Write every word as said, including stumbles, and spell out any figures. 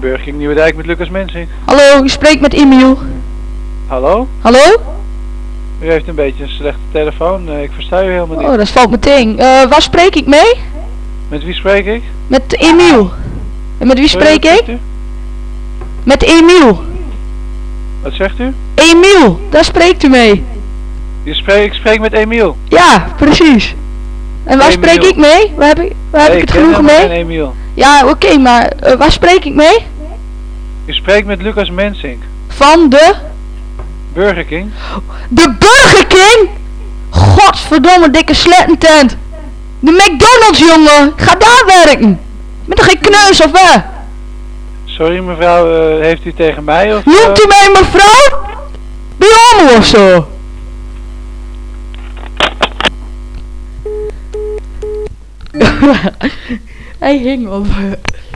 Burger King Nieuwedijk met Lucas Mensing. Hallo, u spreekt met Emiel. Hallo? Hallo? U heeft een beetje een slechte telefoon, uh, ik versta u helemaal niet. Oh, dat valt meteen. Uh, waar spreek ik mee? Met wie spreek ik? Met Emiel. En met wie spreek ik? U? Met Emiel. Wat zegt u? Emiel, daar spreekt u mee. Je spreek, ik spreek met Emiel. Ja, precies. En waar Emiel. spreek ik mee? Waar heb ik, waar heb Nee, ik het ik genoegen mee? Emiel. Ja, oké, okay, maar uh, waar spreek ik mee? U spreekt met Lucas Mensing. Van de? Burger King. De Burger King? Godverdomme dikke slettentent. De McDonald's, jongen. Ik ga daar werken. Ik ben toch geen kneus of hè? Sorry mevrouw, uh, heeft u tegen mij of... Noemt u uh... mij mevrouw? Ben je homo of zo? Hij hing op.